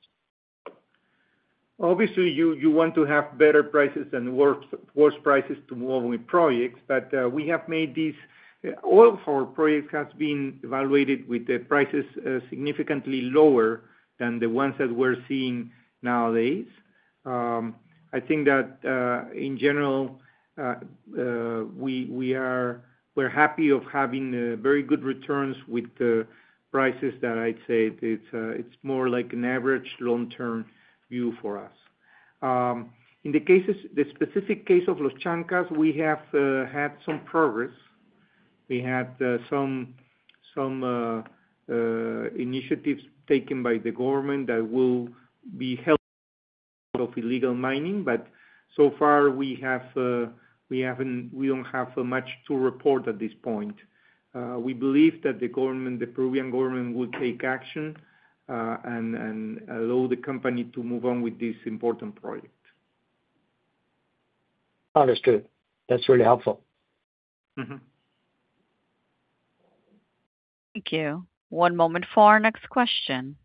Obviously, you, you want to have better prices than worse, worse prices to move on with projects, but uh, we have made these, uh, all of our projects has been evaluated with the prices uh, significantly lower than the ones that we're seeing nowadays. Um, I think that uh, in general, uh, uh, we, we are we're happy of having uh, very good returns with the prices that I'd say it's, uh, it's more like an average long-term view for us. Um, in the cases, the specific case of Los Chancas, we have uh, had some progress. We had uh, some some uh, uh, initiatives taken by the government that will be helpful of illegal mining, but so far we have uh, we haven't we don't have uh, much to report at this point. Uh, we believe that the government, the Peruvian government, will take action uh, and and allow the company to move on with this important project. Understood. That's really helpful. Mm-hmm. Thank you. One moment for our next question.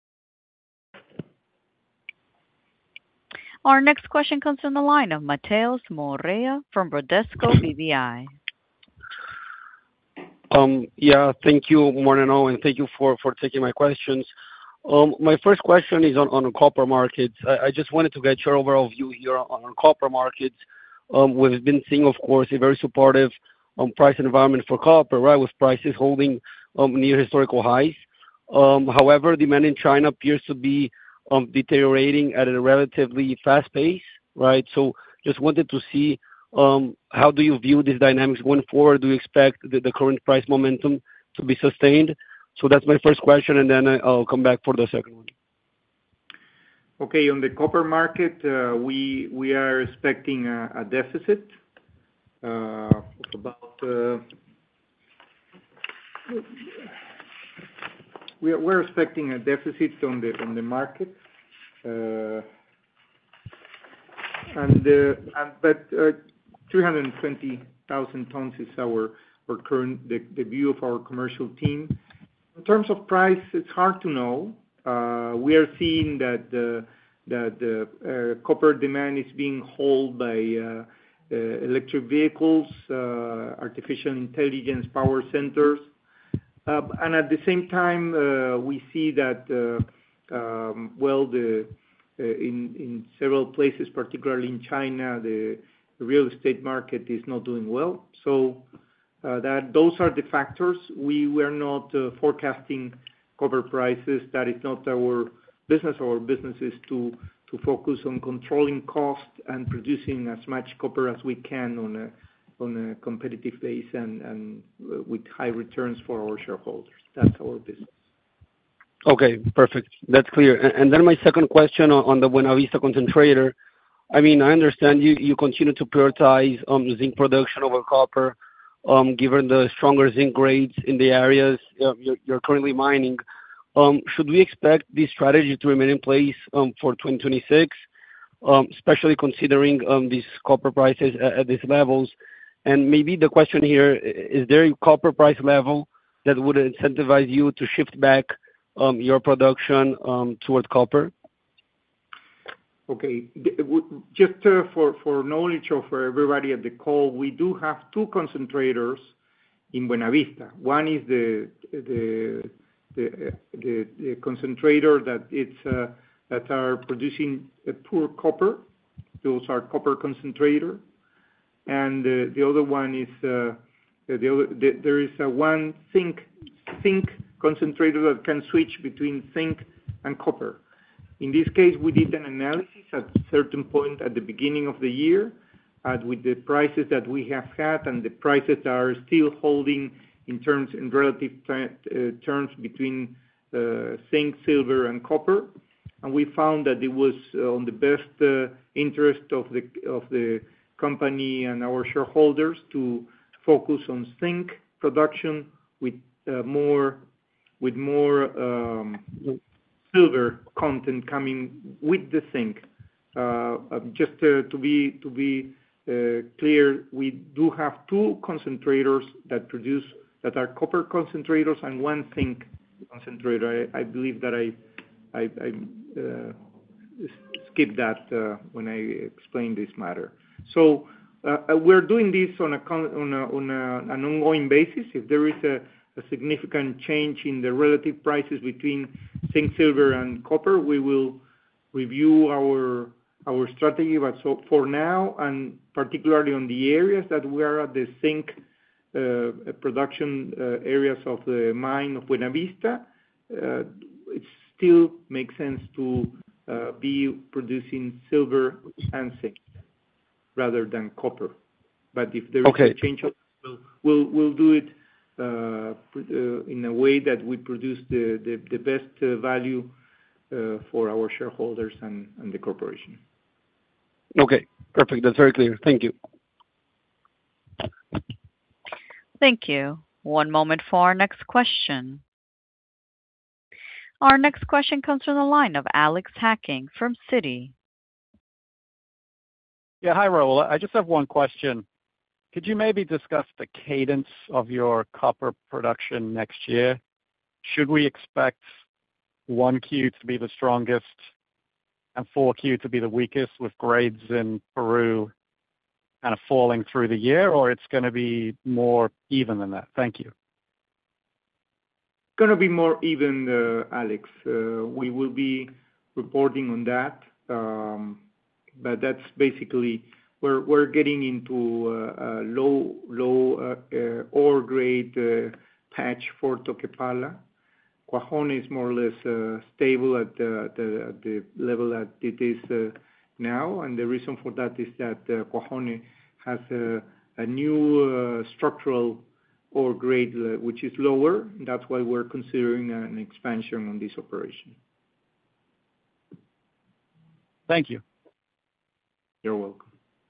Our next question comes from the line of Mateus Moreira from Bradesco B B I. Um, yeah, thank you, morning all, and thank you for, for taking my questions. Um, my first question is on, on copper markets. I, I just wanted to get your overall view here on, on copper markets. Um, we've been seeing, of course, a very supportive um, price environment for copper, right, with prices holding um, near historical highs. Um, however, demand in China appears to be um, deteriorating at a relatively fast pace, right? So just wanted to see um, how do you view these dynamics going forward? Do you expect the, the current price momentum to be sustained? So that's my first question, and then I'll come back for the second one. Okay, on the copper market, uh, we we are expecting a, a deficit uh, of about. Uh, we are, we're expecting a deficit on the on the market, uh, and, uh, and but uh, three hundred twenty thousand tons is our our current the, the view of our commercial team. In terms of price, it's hard to know. Uh, we are seeing that the that the uh, copper demand is being held by uh, uh, electric vehicles, uh, artificial intelligence power centers, uh, and at the same time uh, we see that uh, um, well the uh, in in several places, particularly in China, the real estate market is not doing well. So uh, that those are the factors. We were not uh, forecasting copper prices. That is not our business. Our business is to to focus on controlling cost and producing as much copper as we can on a on a competitive base and and with high returns for our shareholders. That's our business. Okay, perfect. That's clear. And then my second question on the Buenavista concentrator. I mean, I understand you you continue to prioritize um zinc production over copper, um given the stronger zinc grades in the areas uh, you're, you're currently mining. Um, should we expect this strategy to remain in place um, for twenty twenty-six, um, especially considering um, these copper prices at, at these levels? And maybe the question here, is there a copper price level that would incentivize you to shift back um, your production um, toward copper? Okay. Just uh, for, for knowledge of everybody at the call, we do have two concentrators in Buenavista. One is the the The, the, the concentrator that it's uh, that are producing a poor copper. Those are copper concentrator, and uh, the other one is uh, the other. The, there is a one zinc zinc concentrator that can switch between zinc and copper. In this case, we did an analysis at a certain point at the beginning of the year, uh, with the prices that we have had and the prices that are still holding in terms, in relative uh, terms between uh, zinc, silver, and copper, and we found that it was uh, on the best uh, interest of the of the company and our shareholders to focus on zinc production with uh, more with more um, silver content coming with the zinc. Uh, just uh, to be to be uh, clear, we do have two concentrators that produce that are copper concentrators and one zinc concentrator. I, I believe that I I, I uh, skipped that uh, when I explained this matter. So uh, we're doing this on a on a, on a, an ongoing basis. If there is a, a significant change in the relative prices between zinc, silver, and copper, we will review our our strategy. But so for now, and particularly on the areas that we are at the zinc uh, production uh, areas of the mine of Buenavista, uh, it still makes sense to uh, be producing silver and zinc rather than copper. But if there is Okay. a change, we'll we'll, we'll do it uh, uh, in a way that we produce the the, the best uh, value uh, for our shareholders and, and the corporation. Okay, perfect. That's very clear. Thank you. Thank you. One moment for our next question. Our next question comes from the line of Alex Hacking from Citi. Yeah, hi, Raul. I just have one question. Could you maybe discuss the cadence of your copper production next year? Should we expect one Q to be the strongest and four Q to be the weakest, with grades in Peru kind of falling through the year, or it's going to be more even than that? Thank you. Going to be more even, uh, Alex. Uh, we will be reporting on that, um, but that's basically we're we're getting into uh, a low low uh, uh, ore grade uh, patch for Toquepala. Cuajone is more or less uh, stable at the, the at the level that it is uh, now, and the reason for that is that uh, Cuajone has a, a new uh, structural ore grade uh, which is lower. That's why we're considering an expansion on this operation. Thank you. You're welcome.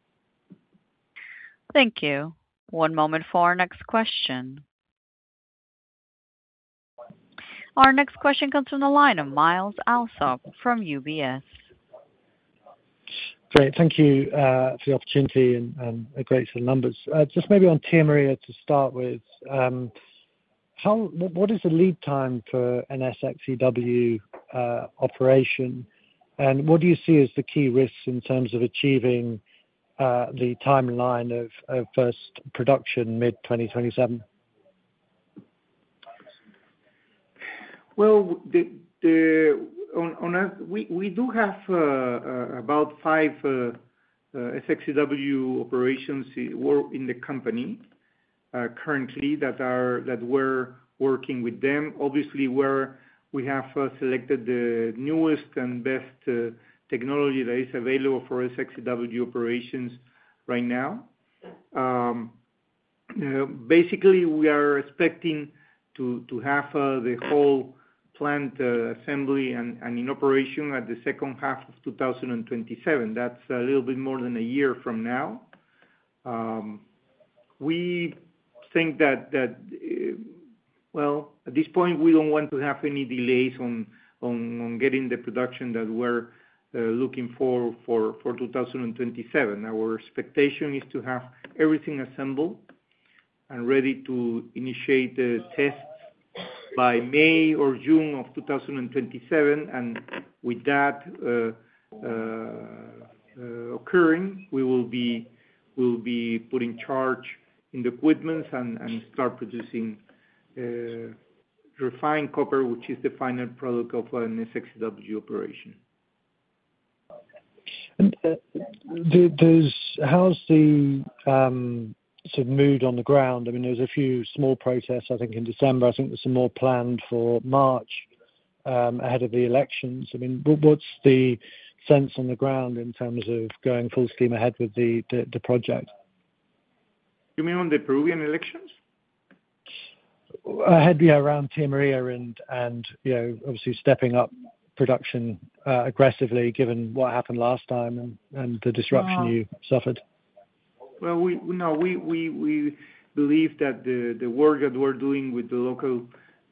Thank you. One moment for our next question. Our next question comes from the line of Myles Allsop from U B S. Great. Thank you uh, for the opportunity and, and a great set of numbers. Uh, just maybe on Tia Maria to start with, um, how what is the lead time for an S X E W uh, operation, and what do you see as the key risks in terms of achieving uh, the timeline of, of first production mid twenty twenty-seven? Well, the the on on us, we we do have uh, uh, about five uh, uh, S X E W operations in the company uh, currently that are that we're working with them. Obviously, where we have uh, selected the newest and best uh, technology that is available for S X E W operations right now. Um, uh, basically, we are expecting to to have uh, the whole plant uh, assembly and, and in operation at the second half of two thousand twenty-seven. That's a little bit more than a year from now. Um, we think that, that uh, well, at this point, we don't want to have any delays on, on, on getting the production that we're uh, looking for, for for two thousand twenty-seven. Our expectation is to have everything assembled and ready to initiate the tests by May or June of two thousand twenty-seven, and with that uh, uh, uh, occurring, we will be will be put in charge in the equipment and, and start producing uh, refined copper, which is the final product of an S X E W operation. And uh, there's how's the um, sort of mood on the ground? I mean, there's a few small protests, I think, in December. I think there's some more planned for March um, ahead of the elections. I mean, what's the sense on the ground in terms of going full steam ahead with the, the, the project? You mean on the Peruvian elections? Ahead, yeah, around Tia Maria and, and, you know, obviously stepping up production uh, aggressively, given what happened last time and, and the disruption uh, you suffered. Well, we no, we, we, we believe that the, the work that we're doing with the local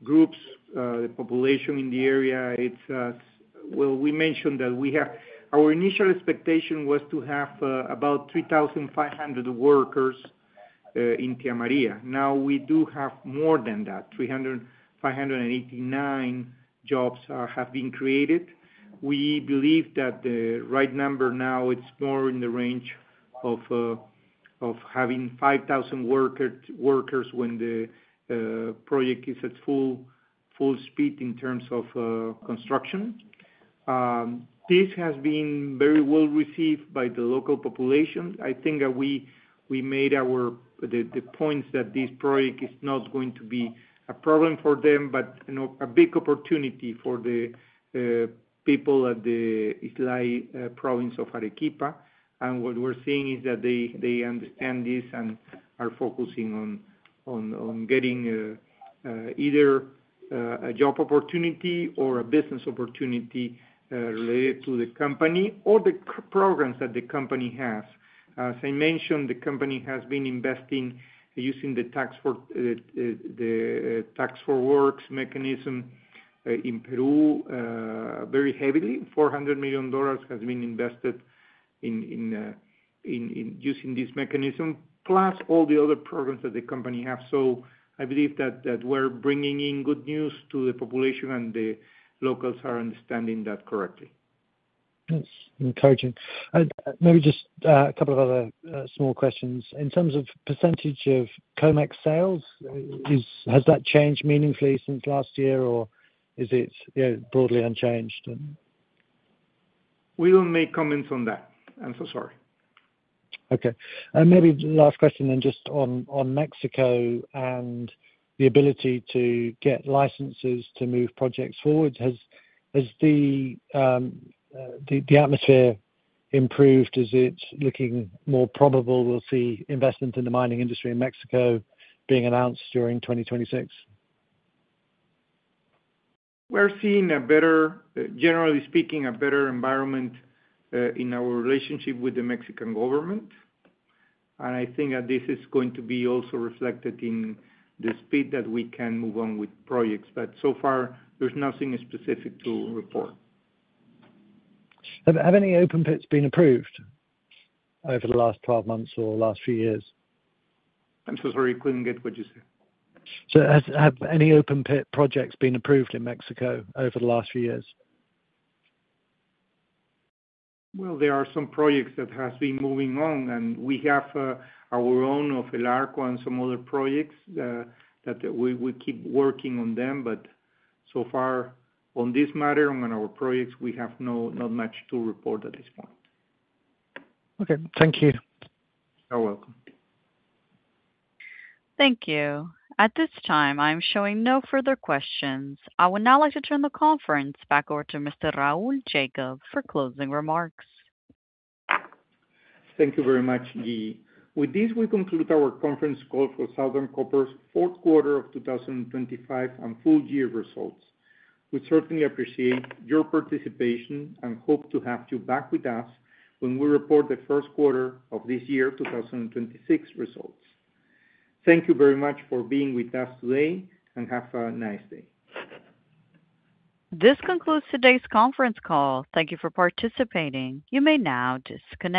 groups, uh, the population in the area. It's uh, well, we mentioned that we have our initial expectation was to have uh, about three thousand five hundred workers uh, in Tia Maria. Now we do have more than that. five hundred eighty-nine jobs uh, have been created. We believe that the right number now it's more in the range of uh, of having five thousand worker, workers when the uh, project is at full full speed in terms of uh, construction. Um, this has been very well received by the local population. I think that we we made our the, the points that this project is not going to be a problem for them, but you know, a big opportunity for the uh, people at the Islay uh, province of Arequipa. And what we're seeing is that they, they understand this and are focusing on on, on getting uh, uh, either uh, a job opportunity or a business opportunity uh, related to the company or the c- programs that the company has. As I mentioned, the company has been investing using the tax for uh, the uh, tax for works mechanism uh, in Peru uh, very heavily. four hundred million dollars has been invested in in, uh, in in using this mechanism, plus all the other programs that the company has. So I believe that that we're bringing in good news to the population, and the locals are understanding that correctly. That's encouraging. Uh, maybe just uh, a couple of other uh, small questions. In terms of percentage of Comex sales, is has that changed meaningfully since last year, or is it, you know, broadly unchanged? We don't make comments on that. I'm so sorry. Okay. Uh, maybe last question then, just on, on Mexico and the ability to get licenses to move projects forward. Has has the um, uh, the, the atmosphere improved? Is it looking more probable we'll see investment in the mining industry in Mexico being announced during twenty twenty-six? We're seeing a better, uh, generally speaking, a better environment uh, in our relationship with the Mexican government. And I think that this is going to be also reflected in the speed that we can move on with projects. But so far, there's nothing specific to report. Have, have any open pits been approved over the last twelve months or last few years? I'm so sorry, I couldn't get what you said. So has, have any open pit projects been approved in Mexico over the last few years? Well, there are some projects that has been moving on, and we have uh, our own of El Arco and some other projects uh, that we, we keep working on them, but so far on this matter, on our projects, we have no not much to report at this point. Okay, thank you. You're welcome. Thank you. At this time, I'm showing no further questions. I would now like to turn the conference back over to Mister Raul Jacob for closing remarks. Thank you very much, Gigi. With this, we conclude our conference call for Southern Copper's fourth quarter of two thousand twenty-five and full year results. We certainly appreciate your participation and hope to have you back with us when we report the first quarter of this year, two thousand twenty-six results. Thank you very much for being with us today, and have a nice day. This concludes today's conference call. Thank you for participating. You may now disconnect.